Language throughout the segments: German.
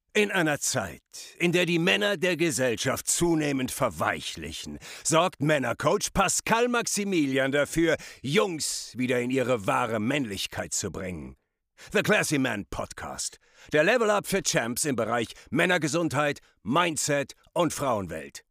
In einer Zeit, in der die Männer der Gesellschaft zunehmend verweichlichen, sorgt Männercoach Pascal Maximilian dafür, Jungs wieder in ihre wahre Männlichkeit zu bringen. The Classy Man Podcast. Der Level Up für Champs im Bereich Männergesundheit, Mindset und Frauenwelt.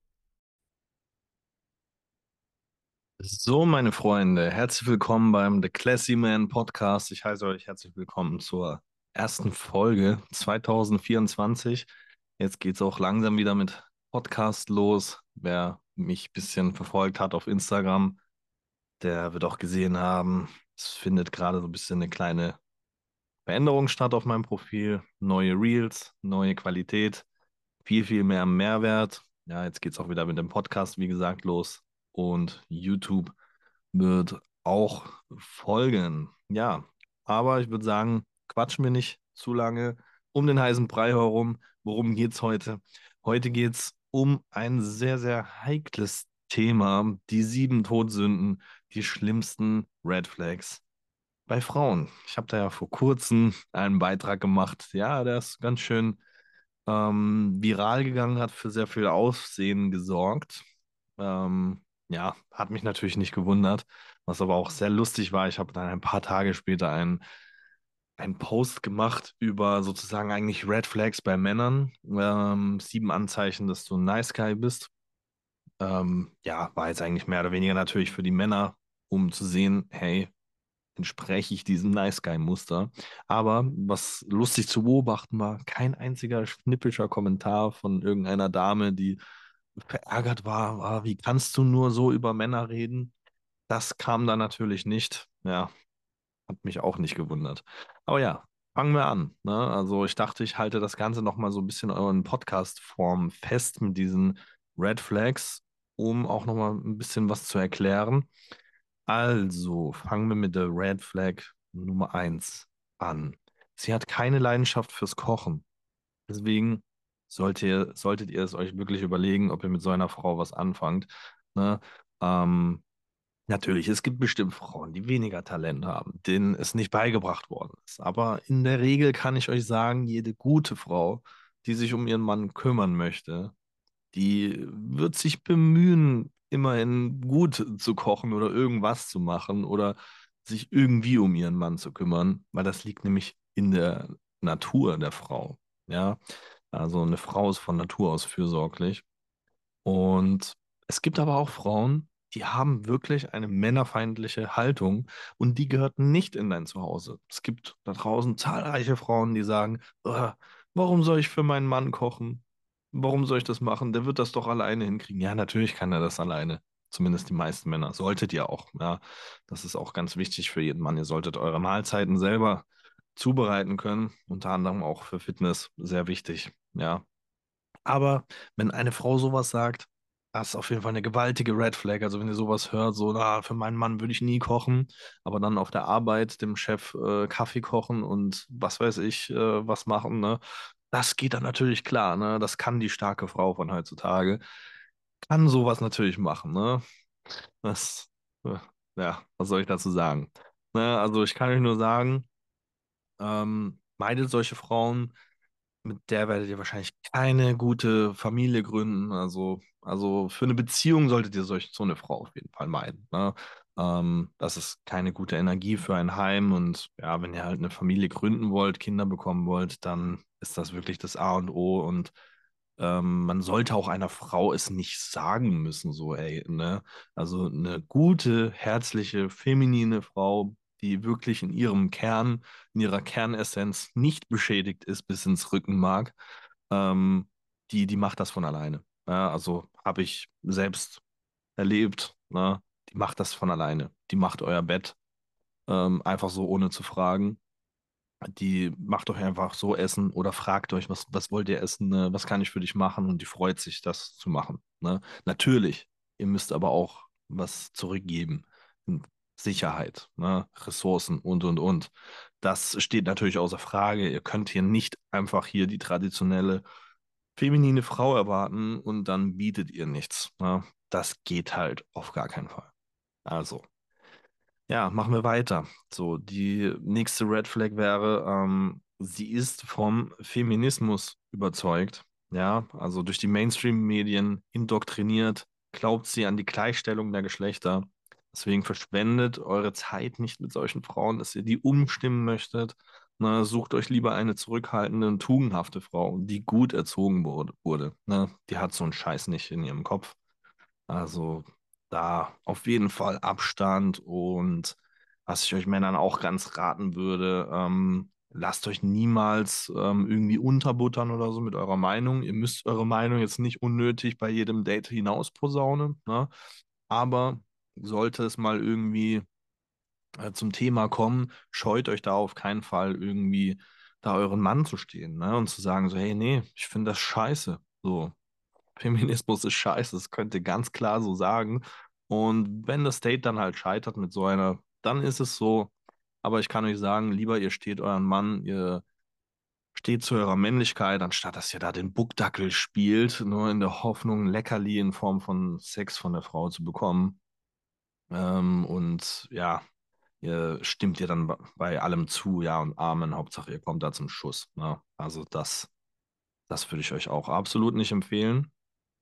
So, meine Freunde, herzlich willkommen beim The Classy Man Podcast. Ich heiße euch herzlich willkommen zur ersten Folge 2024. Jetzt geht es auch langsam wieder mit Podcast los. Wer mich ein bisschen verfolgt hat auf Instagram, der wird auch gesehen haben, es findet gerade so ein bisschen eine kleine Veränderung statt auf meinem Profil. Neue Reels, neue Qualität, viel, viel mehr Mehrwert. Ja, jetzt geht es auch wieder mit dem Podcast, wie gesagt, los. Und YouTube wird auch folgen. Ja, aber ich würde sagen, quatschen wir nicht zu lange um den heißen Brei herum. Worum geht's heute? Heute geht's um ein sehr, sehr heikles Thema. Die 7 Todsünden, die schlimmsten Red Flags bei Frauen. Ich habe da ja vor kurzem einen Beitrag gemacht. Ja, der ist ganz schön viral gegangen, hat für sehr viel Aufsehen gesorgt. Ja, hat mich natürlich nicht gewundert, was aber auch sehr lustig war. Ich habe dann ein paar Tage später einen Post gemacht über sozusagen eigentlich Red Flags bei Männern. 7 Anzeichen, dass du ein Nice Guy bist. Ja, war jetzt eigentlich mehr oder weniger natürlich für die Männer, um zu sehen, hey, entspreche ich diesem Nice Guy-Muster. Aber was lustig zu beobachten war, kein einziger schnippischer Kommentar von irgendeiner Dame, die verärgert war, wie kannst du nur so über Männer reden? Das kam da natürlich nicht. Ja, hat mich auch nicht gewundert. Aber ja, fangen wir an. Ne? Also ich dachte, ich halte das Ganze nochmal so ein bisschen euren Podcast-Form fest mit diesen Red Flags, um auch nochmal ein bisschen was zu erklären. Also, fangen wir mit der Red Flag Nummer 1 an. Sie hat keine Leidenschaft fürs Kochen. Deswegen solltet ihr es euch wirklich überlegen, ob ihr mit so einer Frau was anfangt. Ne? Ähm, Natürlich, es gibt bestimmt Frauen, die weniger Talent haben, denen es nicht beigebracht worden ist. Aber in der Regel kann ich euch sagen, jede gute Frau, die sich um ihren Mann kümmern möchte, die wird sich bemühen, immerhin gut zu kochen oder irgendwas zu machen oder sich irgendwie um ihren Mann zu kümmern, weil das liegt nämlich in der Natur der Frau. Ja, also eine Frau ist von Natur aus fürsorglich. Und es gibt aber auch Frauen, die haben wirklich eine männerfeindliche Haltung und die gehört nicht in dein Zuhause. Es gibt da draußen zahlreiche Frauen, die sagen, warum soll ich für meinen Mann kochen? Warum soll ich das machen? Der wird das doch alleine hinkriegen. Ja, natürlich kann er das alleine. Zumindest die meisten Männer. Solltet ihr auch. Ja, das ist auch ganz wichtig für jeden Mann. Ihr solltet eure Mahlzeiten selber zubereiten können. Unter anderem auch für Fitness. Sehr wichtig. Ja. Aber wenn eine Frau sowas sagt, das ist auf jeden Fall eine gewaltige Red Flag. Also wenn ihr sowas hört, so, für meinen Mann würde ich nie kochen, aber dann auf der Arbeit dem Chef Kaffee kochen und was weiß ich, was machen, ne? Das geht dann natürlich klar, ne? Das kann die starke Frau von heutzutage. Kann sowas natürlich machen, ne? Das, äh, ja, was soll ich dazu sagen? Ne? Also ich kann euch nur sagen, meidet solche Frauen, mit der werdet ihr wahrscheinlich keine gute Familie gründen. Also für eine Beziehung solltet ihr so eine Frau auf jeden Fall meiden. Ne? Das ist keine gute Energie für ein Heim. Und ja, wenn ihr halt eine Familie gründen wollt, Kinder bekommen wollt, dann ist das wirklich das A und O. Und man sollte auch einer Frau es nicht sagen müssen, so, ey, ne? Also eine gute, herzliche, feminine Frau, die wirklich in ihrem Kern, in ihrer Kernessenz nicht beschädigt ist bis ins Rückenmark, ähm, die macht das von alleine. Ja, also habe ich selbst erlebt, ne? Die macht das von alleine. Die macht euer Bett, einfach so ohne zu fragen. Die macht euch einfach so Essen oder fragt euch, was wollt ihr essen, ne? Was kann ich für dich machen? Und die freut sich, das zu machen. Ne? Natürlich, ihr müsst aber auch was zurückgeben. Sicherheit, ne? Ressourcen und. Das steht natürlich außer Frage. Ihr könnt hier nicht einfach hier die traditionelle feminine Frau erwarten und dann bietet ihr nichts. Ne? Das geht halt auf gar keinen Fall. Also. Ja, machen wir weiter. So, die nächste Red Flag wäre, sie ist vom Feminismus überzeugt, ja, also durch die Mainstream-Medien indoktriniert, glaubt sie an die Gleichstellung der Geschlechter. Deswegen verschwendet eure Zeit nicht mit solchen Frauen, dass ihr die umstimmen möchtet. Na, sucht euch lieber eine zurückhaltende und tugendhafte Frau, die gut erzogen wurde. Ne? Die hat so einen Scheiß nicht in ihrem Kopf. Also da auf jeden Fall Abstand und was ich euch Männern auch ganz raten würde, lasst euch niemals irgendwie unterbuttern oder so mit eurer Meinung. Ihr müsst eure Meinung jetzt nicht unnötig bei jedem Date hinaus posaunen, ne? Aber sollte es mal irgendwie zum Thema kommen, scheut euch da auf keinen Fall irgendwie da euren Mann zu stehen, ne? Und zu sagen so, hey, nee, ich finde das scheiße. So, Feminismus ist scheiße, das könnt ihr ganz klar so sagen. Und wenn das Date dann halt scheitert mit so einer, dann ist es so. Aber ich kann euch sagen, lieber ihr steht euren Mann, ihr steht zu eurer Männlichkeit, anstatt dass ihr da den Buckdackel spielt, nur in der Hoffnung, ein Leckerli in Form von Sex von der Frau zu bekommen. Und ja, ihr stimmt ihr dann bei allem zu, ja und Amen. Hauptsache, ihr kommt da zum Schuss. Ne? Also das würde ich euch auch absolut nicht empfehlen.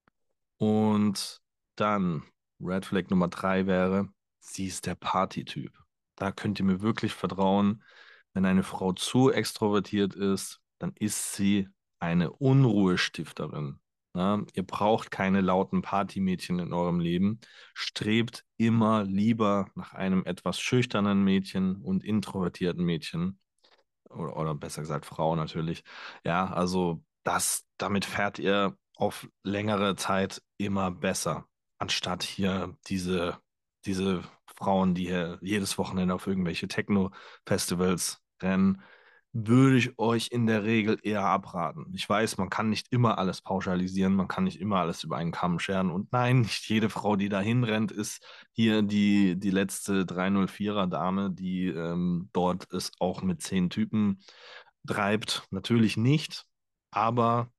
Und dann Red Flag Nummer 3 wäre, sie ist der Partytyp. Da könnt ihr mir wirklich vertrauen. Wenn eine Frau zu extrovertiert ist, dann ist sie eine Unruhestifterin. Na, ihr braucht keine lauten Partymädchen in eurem Leben. Strebt immer lieber nach einem etwas schüchternen Mädchen und introvertierten Mädchen oder besser gesagt Frau natürlich. Ja, also damit fährt ihr auf längere Zeit immer besser, anstatt hier diese Frauen, die hier jedes Wochenende auf irgendwelche Techno-Festivals rennen, würde ich euch in der Regel eher abraten. Ich weiß, man kann nicht immer alles pauschalisieren, man kann nicht immer alles über einen Kamm scheren. Und nein, nicht jede Frau, die dahin rennt, ist hier die letzte 304er Dame, die dort es auch mit 10 Typen treibt. Natürlich nicht, aber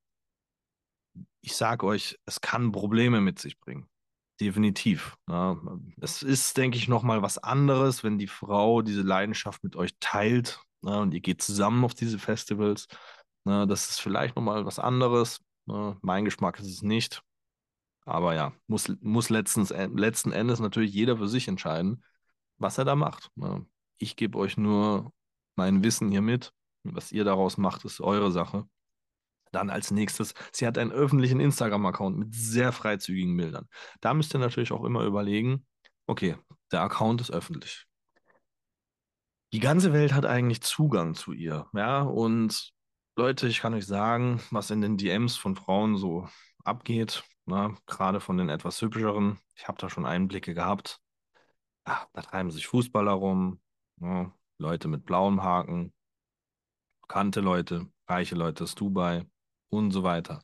ich sage euch, es kann Probleme mit sich bringen. Definitiv. Ja. Es ist, denke ich, nochmal was anderes, wenn die Frau diese Leidenschaft mit euch teilt, ja, und ihr geht zusammen auf diese Festivals. Ja, das ist vielleicht nochmal was anderes. Ja, mein Geschmack ist es nicht. Aber ja, muss letzten Endes natürlich jeder für sich entscheiden, was er da macht. Ja. Ich gebe euch nur mein Wissen hier mit. Was ihr daraus macht, ist eure Sache. Dann als nächstes, sie hat einen öffentlichen Instagram-Account mit sehr freizügigen Bildern. Da müsst ihr natürlich auch immer überlegen, okay, der Account ist öffentlich. Die ganze Welt hat eigentlich Zugang zu ihr, ja, und Leute, ich kann euch sagen, was in den DMs von Frauen so abgeht, na, gerade von den etwas hübscheren, ich habe da schon Einblicke gehabt. Da treiben sich Fußballer rum, ja, Leute mit blauem Haken, bekannte Leute, reiche Leute aus Dubai und so weiter.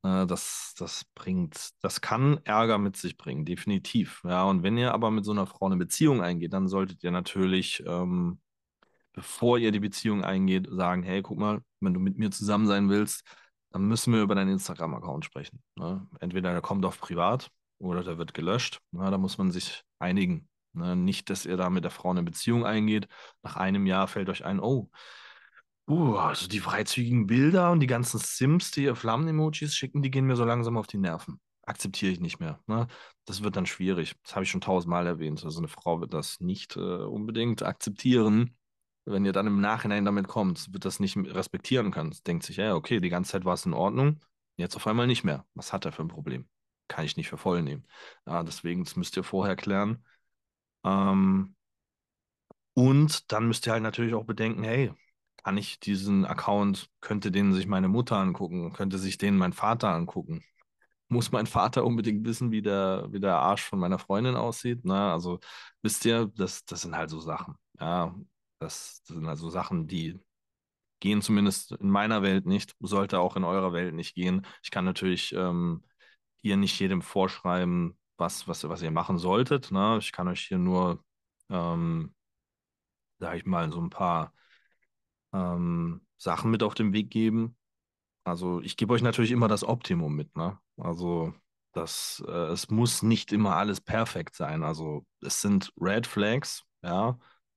Das kann Ärger mit sich bringen, definitiv. Ja, und wenn ihr aber mit so einer Frau eine Beziehung eingeht, dann solltet ihr natürlich, bevor ihr die Beziehung eingeht, sagen, hey, guck mal, wenn du mit mir zusammen sein willst, dann müssen wir über deinen Instagram-Account sprechen. Ne? Entweder der kommt auf privat oder der wird gelöscht. Na, da muss man sich einigen. Ne? Nicht, dass ihr da mit der Frau eine Beziehung eingeht. Nach einem Jahr fällt euch ein, oh, also die freizügigen Bilder und die ganzen Sims, die ihr Flammen-Emojis schicken, die gehen mir so langsam auf die Nerven. Akzeptiere ich nicht mehr. Ne? Das wird dann schwierig. Das habe ich schon tausendmal erwähnt. Also eine Frau wird das nicht unbedingt akzeptieren. Wenn ihr dann im Nachhinein damit kommt, wird das nicht respektieren können. Denkt sich, ja, okay, die ganze Zeit war es in Ordnung, jetzt auf einmal nicht mehr. Was hat er für ein Problem? Kann ich nicht für voll nehmen. Ja, deswegen, das müsst ihr vorher klären. Ähm, und dann müsst ihr halt natürlich auch bedenken, hey, kann ich diesen Account, könnte den sich meine Mutter angucken, könnte sich den mein Vater angucken? Muss mein Vater unbedingt wissen, wie der Arsch von meiner Freundin aussieht? Na, also wisst ihr, das sind halt so Sachen. Ja, das sind also Sachen, die gehen zumindest in meiner Welt nicht, sollte auch in eurer Welt nicht gehen. Ich kann natürlich hier nicht jedem vorschreiben, was ihr machen solltet. Ne? Ich kann euch hier nur, ähm, sage ich mal, so ein paar Sachen mit auf den Weg geben. Also ich gebe euch natürlich immer das Optimum mit, ne? Also es muss nicht immer alles perfekt sein. Also es sind Red Flags, ja,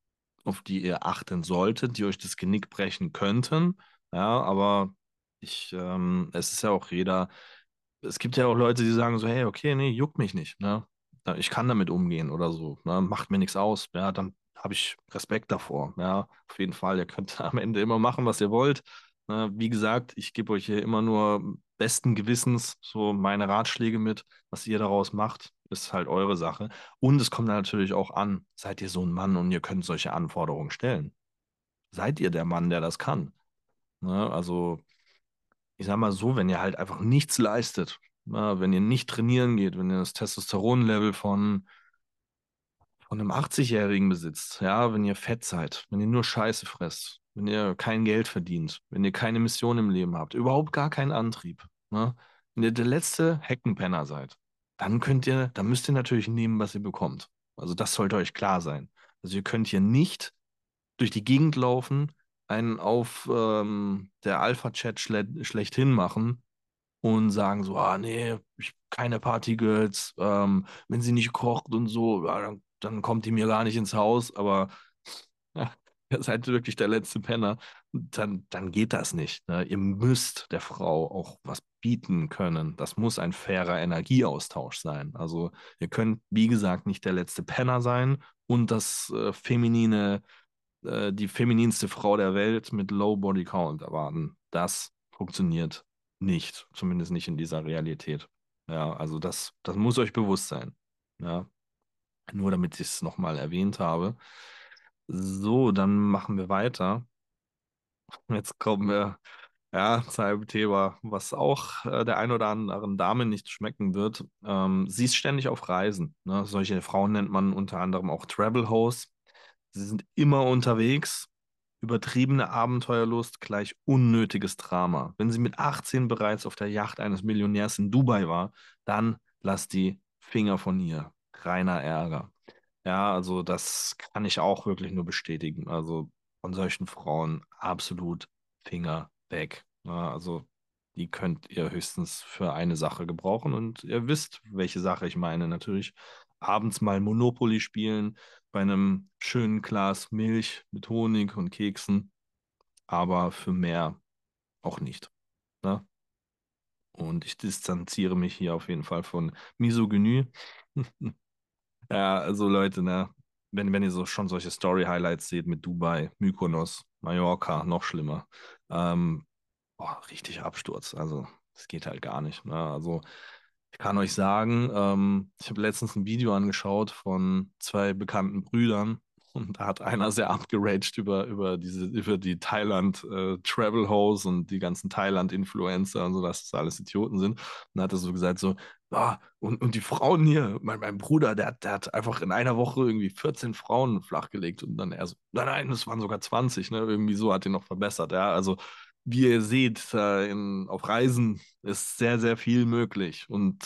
auf die ihr achten solltet, die euch das Genick brechen könnten. Ja, aber es ist ja auch es gibt ja auch Leute, die sagen so, hey, okay, nee, juckt mich nicht, ne? Ich kann damit umgehen oder so, ne? Macht mir nichts aus, ja, dann habe ich Respekt davor, ja, auf jeden Fall. Ihr könnt am Ende immer machen, was ihr wollt. Ne? Wie gesagt, ich gebe euch hier immer nur besten Gewissens so meine Ratschläge mit. Was ihr daraus macht, ist halt eure Sache. Und es kommt natürlich auch an, seid ihr so ein Mann und ihr könnt solche Anforderungen stellen? Seid ihr der Mann, der das kann? Ne? Also, ich sag mal so, wenn ihr halt einfach nichts leistet, wenn ihr nicht trainieren geht, wenn ihr das Testosteronlevel von einem 80-Jährigen besitzt, ja, wenn ihr fett seid, wenn ihr nur Scheiße fresst, wenn ihr kein Geld verdient, wenn ihr keine Mission im Leben habt, überhaupt gar keinen Antrieb, ne? Wenn ihr der letzte Heckenpenner seid, dann müsst ihr natürlich nehmen, was ihr bekommt. Also das sollte euch klar sein. Also ihr könnt hier nicht durch die Gegend laufen, einen auf der Alpha-Chat schlechthin machen und sagen so, ah nee, keine Partygirls, wenn sie nicht kocht und so, ja, dann kommt die mir gar nicht ins Haus, aber ja, ihr seid wirklich der letzte Penner, dann geht das nicht. Ne? Ihr müsst der Frau auch was bieten können. Das muss ein fairer Energieaustausch sein. Also ihr könnt, wie gesagt, nicht der letzte Penner sein und die femininste Frau der Welt mit Low Body Count erwarten. Das funktioniert nicht, zumindest nicht in dieser Realität. Ja, also das muss euch bewusst sein. Ja, nur damit ich es nochmal erwähnt habe. So, dann machen wir weiter. Jetzt kommen wir zu einem Thema, was auch der ein oder anderen Dame nicht schmecken wird. Sie ist ständig auf Reisen. Ne? Solche Frauen nennt man unter anderem auch Travel Hoes. Sie sind immer unterwegs. Übertriebene Abenteuerlust gleich unnötiges Drama. Wenn sie mit 18 bereits auf der Yacht eines Millionärs in Dubai war, dann lasst die Finger von ihr. Reiner Ärger. Ja, also das kann ich auch wirklich nur bestätigen. Also von solchen Frauen absolut Finger weg. Ja, also die könnt ihr höchstens für eine Sache gebrauchen und ihr wisst, welche Sache ich meine. Natürlich abends mal Monopoly spielen bei einem schönen Glas Milch mit Honig und Keksen, aber für mehr auch nicht. Ne? Und ich distanziere mich hier auf jeden Fall von Misogynie. Ja, also Leute, ne, wenn ihr so schon solche Story-Highlights seht mit Dubai, Mykonos, Mallorca, noch schlimmer, ähm, boah, richtig Absturz. Also, das geht halt gar nicht. Ne? Also, ich kann euch sagen, ich habe letztens ein Video angeschaut von zwei bekannten Brüdern und da hat einer sehr abgeraged über die Thailand Travel Hoes und die ganzen Thailand-Influencer und so, dass das alles Idioten sind. Und dann hat er so gesagt, so, ah, und die Frauen hier, mein Bruder, der hat einfach in einer Woche irgendwie 14 Frauen flachgelegt und dann er so, nein, das waren sogar 20, ne? Irgendwie so hat ihn noch verbessert, ja. Also wie ihr seht, auf Reisen ist sehr, sehr viel möglich. Und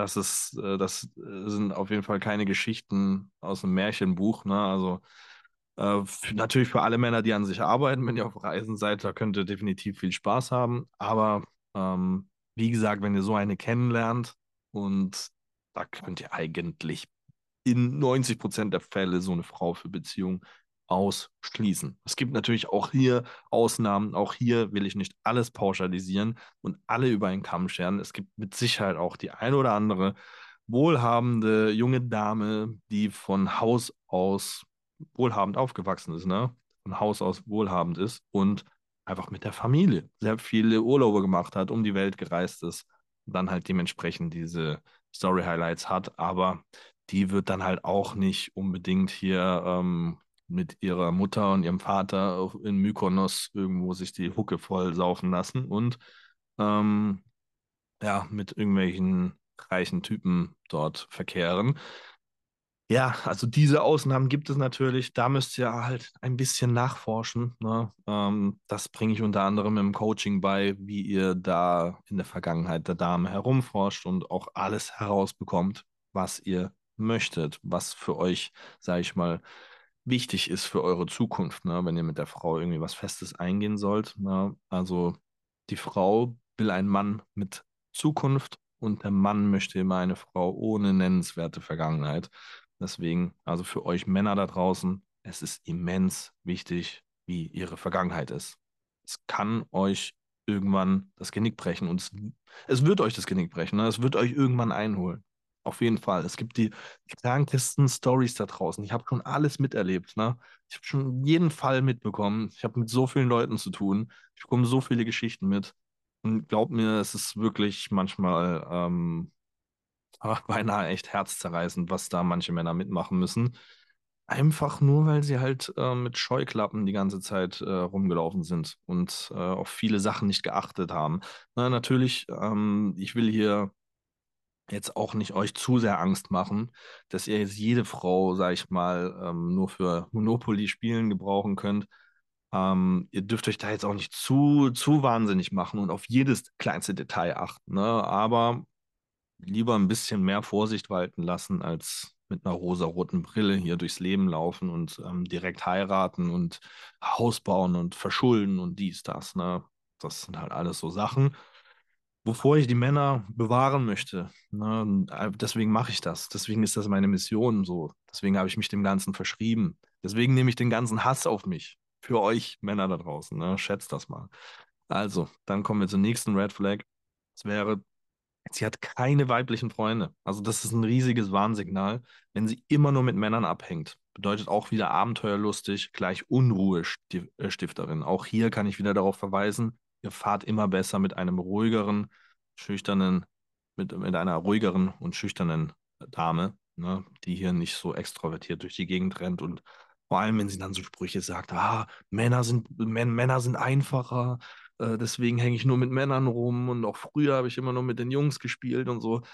das sind auf jeden Fall keine Geschichten aus einem Märchenbuch. Ne? Also natürlich für alle Männer, die an sich arbeiten, wenn ihr auf Reisen seid, da könnt ihr definitiv viel Spaß haben. Aber wie gesagt, wenn ihr so eine kennenlernt und da könnt ihr eigentlich in 90% der Fälle so eine Frau für Beziehungen ausschließen. Es gibt natürlich auch hier Ausnahmen. Auch hier will ich nicht alles pauschalisieren und alle über einen Kamm scheren. Es gibt mit Sicherheit auch die ein oder andere wohlhabende junge Dame, die von Haus aus wohlhabend aufgewachsen ist, ne? Von Haus aus wohlhabend ist und einfach mit der Familie sehr viele Urlaube gemacht hat, um die Welt gereist ist, dann halt dementsprechend diese Story-Highlights hat, aber die wird dann halt auch nicht unbedingt hier mit ihrer Mutter und ihrem Vater in Mykonos irgendwo sich die Hucke voll saufen lassen und ähm, ja, mit irgendwelchen reichen Typen dort verkehren. Ja, also diese Ausnahmen gibt es natürlich. Da müsst ihr halt ein bisschen nachforschen. Ne? Das bringe ich unter anderem im Coaching bei, wie ihr da in der Vergangenheit der Dame herumforscht und auch alles herausbekommt, was ihr möchtet, was für euch, sage ich mal, wichtig ist für eure Zukunft, ne? Wenn ihr mit der Frau irgendwie was Festes eingehen sollt. Ne? Also die Frau will einen Mann mit Zukunft und der Mann möchte immer eine Frau ohne nennenswerte Vergangenheit. Deswegen, also für euch Männer da draußen, es ist immens wichtig, wie ihre Vergangenheit ist. Es kann euch irgendwann das Genick brechen und es wird euch das Genick brechen. Ne? Es wird euch irgendwann einholen. Auf jeden Fall. Es gibt die krankesten Stories da draußen. Ich habe schon alles miterlebt. Ne? Ich habe schon jeden Fall mitbekommen. Ich habe mit so vielen Leuten zu tun. Ich bekomme so viele Geschichten mit. Und glaub mir, es ist wirklich manchmal beinahe echt herzzerreißend, was da manche Männer mitmachen müssen. Einfach nur, weil sie halt mit Scheuklappen die ganze Zeit rumgelaufen sind und auf viele Sachen nicht geachtet haben. Na, natürlich, ich will hier jetzt auch nicht euch zu sehr Angst machen, dass ihr jetzt jede Frau, sag ich mal, nur für Monopoly spielen gebrauchen könnt. Ihr dürft euch da jetzt auch nicht zu wahnsinnig machen und auf jedes kleinste Detail achten, ne? Aber lieber ein bisschen mehr Vorsicht walten lassen, als mit einer rosaroten Brille hier durchs Leben laufen und direkt heiraten und Haus bauen und verschulden und dies, das, ne? Das sind halt alles so Sachen, wovor ich die Männer bewahren möchte. Ne? Und, deswegen mache ich das. Deswegen ist das meine Mission so. Deswegen habe ich mich dem Ganzen verschrieben. Deswegen nehme ich den ganzen Hass auf mich. Für euch Männer da draußen. Ne? Schätzt das mal. Also, dann kommen wir zur nächsten Red Flag. Es wäre, sie hat keine weiblichen Freunde. Also das ist ein riesiges Warnsignal, wenn sie immer nur mit Männern abhängt. Bedeutet auch wieder abenteuerlustig, gleich Unruhestifterin. Auch hier kann ich wieder darauf verweisen, ihr fahrt immer besser mit einem ruhigeren, schüchternen, mit einer ruhigeren und schüchternen Dame, ne, die hier nicht so extrovertiert durch die Gegend rennt und vor allem, wenn sie dann so Sprüche sagt, Männer sind einfacher, deswegen hänge ich nur mit Männern rum und auch früher habe ich immer nur mit den Jungs gespielt und so.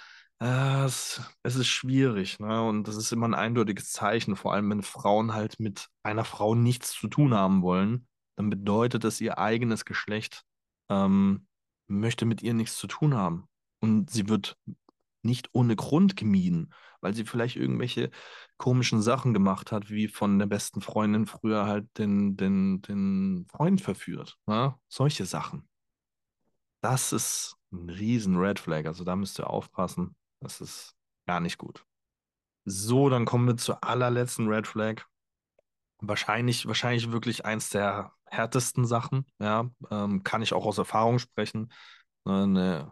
Es ist schwierig, ne? Und das ist immer ein eindeutiges Zeichen, vor allem wenn Frauen halt mit einer Frau nichts zu tun haben wollen, dann bedeutet das, ihr eigenes Geschlecht ähm, möchte mit ihr nichts zu tun haben. Und sie wird nicht ohne Grund gemieden, weil sie vielleicht irgendwelche komischen Sachen gemacht hat, wie von der besten Freundin früher halt den Freund verführt. Ne? Solche Sachen. Das ist ein riesen Red Flag. Also da müsst ihr aufpassen. Das ist gar nicht gut. So, dann kommen wir zur allerletzten Red Flag. Wahrscheinlich wirklich eins der härtesten Sachen. Ja, kann ich auch aus Erfahrung sprechen. Eine,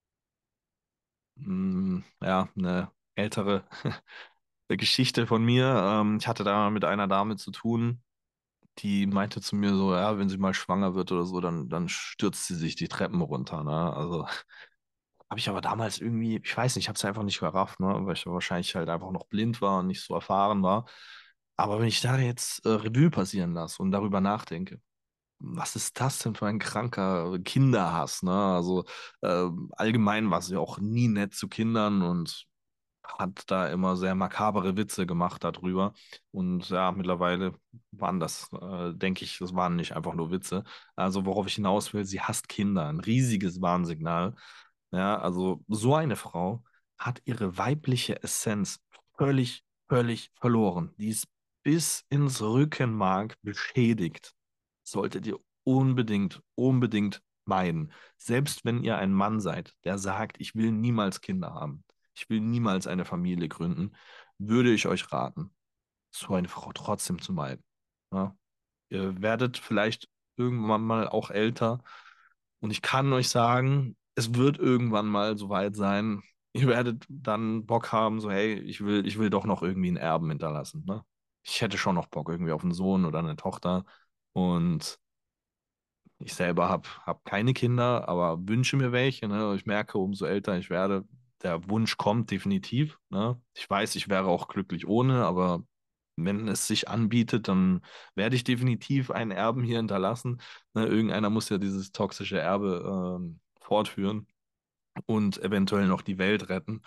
ja, eine ältere Geschichte von mir. Ich hatte da mit einer Dame zu tun, die meinte zu mir so, ja, wenn sie mal schwanger wird oder so, dann stürzt sie sich die Treppen runter. Ne? Also habe ich aber damals irgendwie, ich weiß nicht, ich habe es einfach nicht gerafft, ne? Weil ich wahrscheinlich halt einfach noch blind war und nicht so erfahren war. Aber wenn ich da jetzt Revue passieren lasse und darüber nachdenke, was ist das denn für ein kranker Kinderhass, ne? Also allgemein war sie auch nie nett zu Kindern und hat da immer sehr makabere Witze gemacht darüber. Und ja, mittlerweile waren das, denke ich, das waren nicht einfach nur Witze. Also worauf ich hinaus will, sie hasst Kinder, ein riesiges Warnsignal. Ja, also so eine Frau hat ihre weibliche Essenz völlig verloren. Die ist bis ins Rückenmark beschädigt. Solltet ihr unbedingt meiden. Selbst wenn ihr ein Mann seid, der sagt, ich will niemals Kinder haben, ich will niemals eine Familie gründen, würde ich euch raten, so eine Frau trotzdem zu meiden. Ja? Ihr werdet vielleicht irgendwann mal auch älter und ich kann euch sagen, es wird irgendwann mal soweit sein, ihr werdet dann Bock haben, so hey, ich will doch noch irgendwie einen Erben hinterlassen. Ne? Ich hätte schon noch Bock irgendwie auf einen Sohn oder eine Tochter und ich selber hab keine Kinder, aber wünsche mir welche. Ne? Ich merke, umso älter ich werde, der Wunsch kommt definitiv. Ne? Ich weiß, ich wäre auch glücklich ohne, aber wenn es sich anbietet, dann werde ich definitiv einen Erben hier hinterlassen. Ne? Irgendeiner muss ja dieses toxische Erbe fortführen und eventuell noch die Welt retten.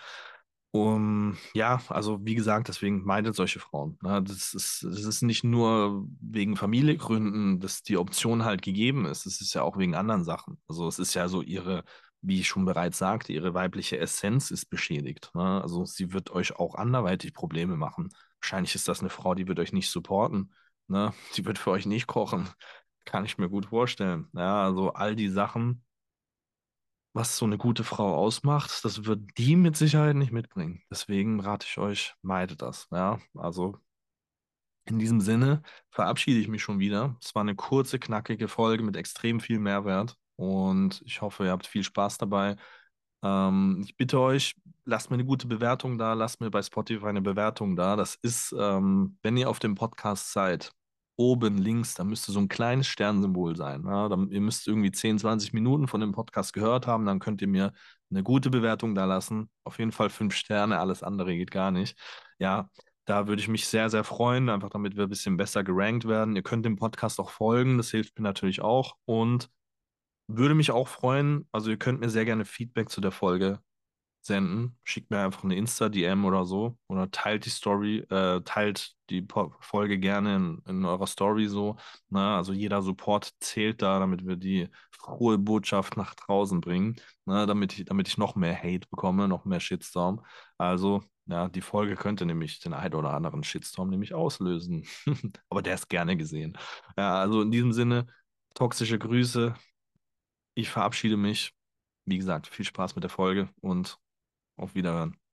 Ja, also wie gesagt, deswegen meidet solche Frauen. Ne? Das ist nicht nur wegen Familiengründen, dass die Option halt gegeben ist. Es ist ja auch wegen anderen Sachen. Also es ist ja so ihre, wie ich schon bereits sagte, ihre weibliche Essenz ist beschädigt. Ne? Also sie wird euch auch anderweitig Probleme machen. Wahrscheinlich ist das eine Frau, die wird euch nicht supporten. Ne? Die wird für euch nicht kochen. Kann ich mir gut vorstellen. Ja, also all die Sachen, was so eine gute Frau ausmacht, das wird die mit Sicherheit nicht mitbringen. Deswegen rate ich euch, meidet das. Ja, also In diesem Sinne verabschiede ich mich schon wieder. Es war eine kurze, knackige Folge mit extrem viel Mehrwert und ich hoffe, ihr habt viel Spaß dabei. Ich bitte euch, lasst mir eine gute Bewertung da, lasst mir bei Spotify eine Bewertung da. Das ist, wenn ihr auf dem Podcast seid, oben links, da müsste so ein kleines Sternsymbol sein. Ja? Ihr müsst irgendwie 10, 20 Minuten von dem Podcast gehört haben, dann könnt ihr mir eine gute Bewertung da lassen. Auf jeden Fall 5 Sterne, alles andere geht gar nicht. Ja, da würde ich mich sehr, sehr freuen, einfach damit wir ein bisschen besser gerankt werden. Ihr könnt dem Podcast auch folgen, das hilft mir natürlich auch. Und würde mich auch freuen, also ihr könnt mir sehr gerne Feedback zu der Folge senden. Schickt mir einfach eine Insta-DM oder so. Oder teilt die Story, teilt die Folge gerne in eurer Story so. Na, also jeder Support zählt da, damit wir die frohe Botschaft nach draußen bringen. Na, damit ich noch mehr Hate bekomme, noch mehr Shitstorm. Also, ja, die Folge könnte nämlich den einen oder anderen Shitstorm nämlich auslösen. Aber der ist gerne gesehen. Ja, also in diesem Sinne, toxische Grüße. Ich verabschiede mich. Wie gesagt, viel Spaß mit der Folge und auf Wiederhören.